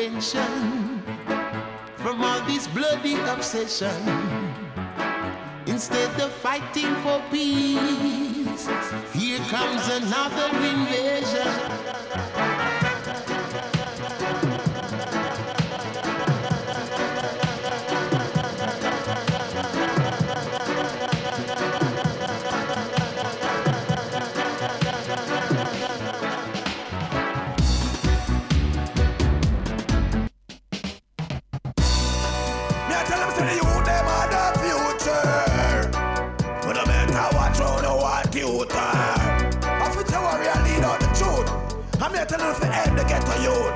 prevention from all this bloody obsession. Instead of fighting for peace, here comes another invasion. I'm here telling you to end the ghetto youth.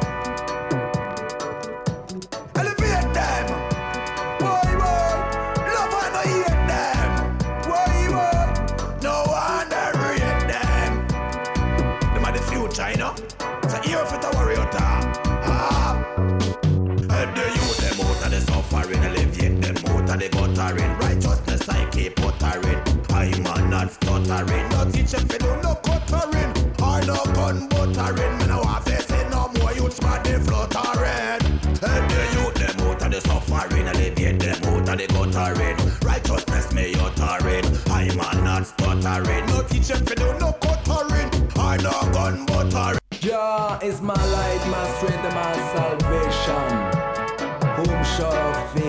Elevate them. Boy, love and no hate them. Boy, no underrate them. Them are the future, you know. So here for the warrior talk. Help the youth them out of the suffering, alleviate them out of the guttering. Righteousness I keep uttering. I'm not stuttering. No teach them to do no cuttering. I no gun buttering. Me no want face it no more youths body fluttering. Help the youth them out of the suffering, alleviate them out of the guttering. Righteousness me uttering. I'm not stuttering. No teach them to do no cuttering. I no gun buttering. Jah is my light, my strength, and my salvation. Whom shall I fear?